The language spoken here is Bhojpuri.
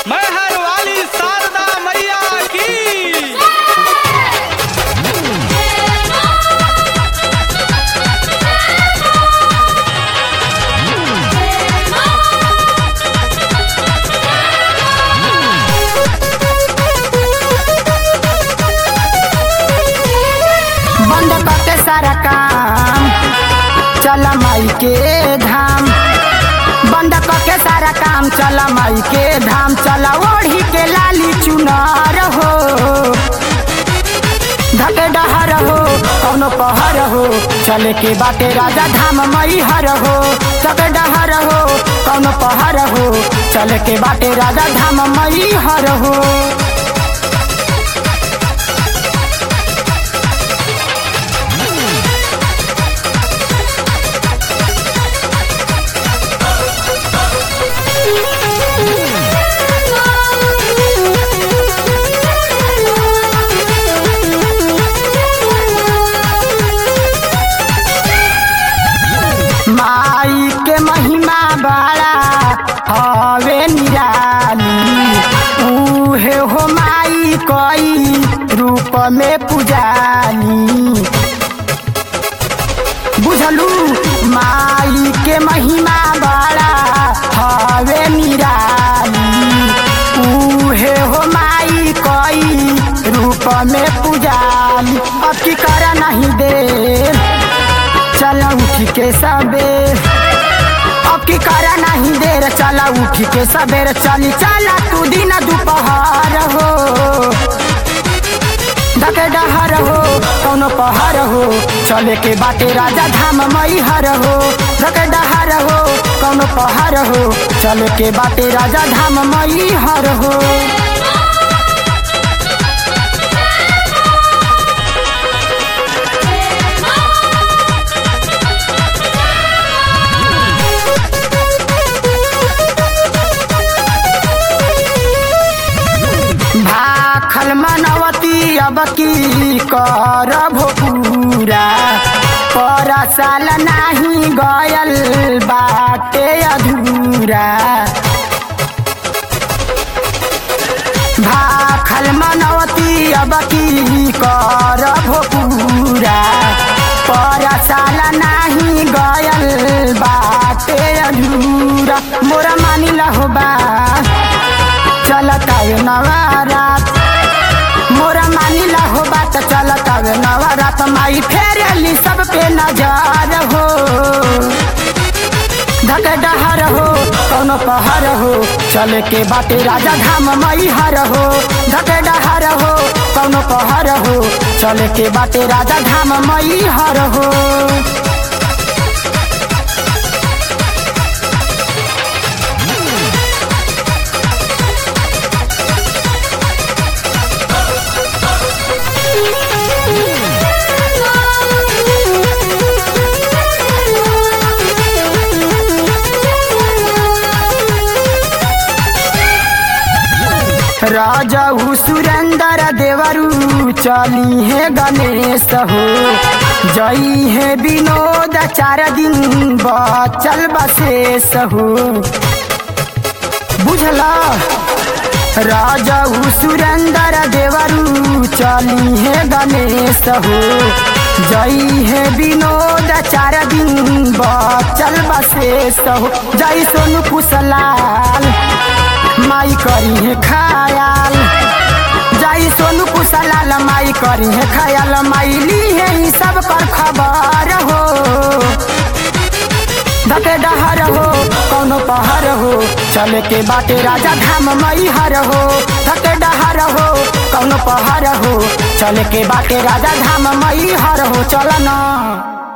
मैहर वाली शारदा मैया की। बंद करके सारा काम चला माई के धाम। बंद करके सारा काम चला माई के धाम। चला ओढ़ी के लाली चुनार हो, धके डहर हो कौनो पहर हो, चले के बाटे राजा धाम मई हर हो। धके डहर हो कौनो पहर हो, चले के बाटे राजा धाम मई हर हो। माई के महिमा बड़ा हवे निराली, उहे हो माई कई रूप में पुजानी। बुझलू माई के महिमा बड़ा हवे निराली, उहे हो माई कई रूप में पुजानी। अब की करा नहीं दे चला उठ के सबेर, अब की करा नहीं देर चला उठ के सबेर। चली चला तू दिन दोपहर हो, धके डहर हो कौनो पहर हो, चले के बाटे राजा धाम मई हर हो। धके डहर हो कौनो पहर हो, चले के बाटे राजा धाम मई हर हो। भाखल मनवती अब की करब पूरा, पर साल नाही गयल बाटे अधूरा। भाखल मनवती अब की करब पूरा, पर साल नाही गयल बाटे अधूरा। मोरा मानी लहो बा चलता नवरात, मोरा मानी लहो बात चलता नवरात। माई फेरली सब पे नजर हो, धके डहर हो कौनो पहर हो, चले के बाटे राजा धाम मई हर हो। धके डहर हो कौनो पहर हो, चले के बाटे राजा धाम मई हर हो। राजा सुरेंद्र देवरू चली है गणेश हो, जई है विनोद 4 दिन बचल बशेष हो। बुझला राजा सुरेंद्र देवरू चली है गणेश हो, जई है विनोद 4 दिन बचल बशेष हो। जई सोनू कुशलाल माई करी है ख्याल, जाई सोनू कुशलाल माई करी है ख्याल। माई ली है ई सब पर खबर हो, धके डहर हो कौनो पहर हो, चले के बाटे राजा धाम मई हर हो। धके डहर हो कौनो पहर हो, चले के बाटे राजा धाम मई हर हो। चल ना।